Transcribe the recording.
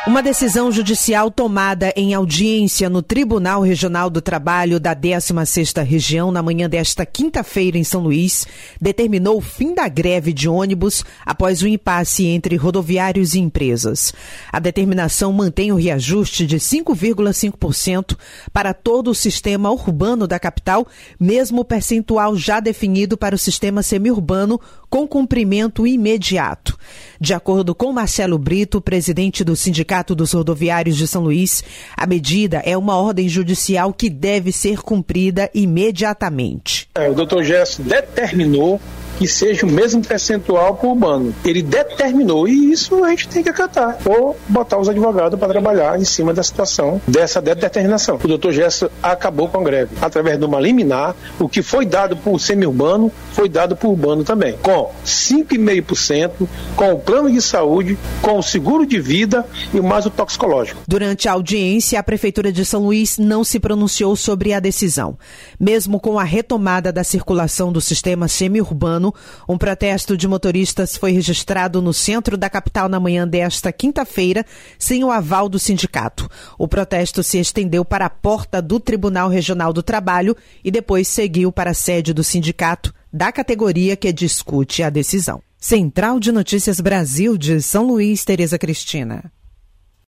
Uma decisão judicial tomada em audiência no Tribunal Regional do Trabalho da 16ª Região na manhã desta quinta-feira em São Luís determinou o fim da greve de ônibus após o impasse entre rodoviários e empresas. A determinação mantém o reajuste de 5,5% para todo o sistema urbano da capital, mesmo o percentual já definido para o sistema semiurbano com cumprimento imediato. De acordo com Marcelo Brito, presidente do Sindicato dos Rodoviários de São Luís, a medida é uma ordem judicial que deve ser cumprida imediatamente. O doutor Gerson determinou que seja o mesmo percentual para o urbano. Ele determinou, e isso a gente tem que acatar, ou botar os advogados para trabalhar em cima da situação dessa determinação. O doutor Gerson acabou com a greve, através de uma liminar. O que foi dado para o semi-urbano, foi dado para o urbano também, com 5,5%, com o plano de saúde, com o seguro de vida e mais o toxicológico. Durante a audiência, a Prefeitura de São Luís não se pronunciou sobre a decisão. Mesmo com a retomada da circulação do sistema semi-urbano, um protesto de motoristas foi registrado no centro da capital na manhã desta quinta-feira, sem o aval do sindicato. O protesto se estendeu para a porta do Tribunal Regional do Trabalho e depois seguiu para a sede do sindicato da categoria que discute a decisão. Central de Notícias Brasil de São Luís, Tereza Cristina.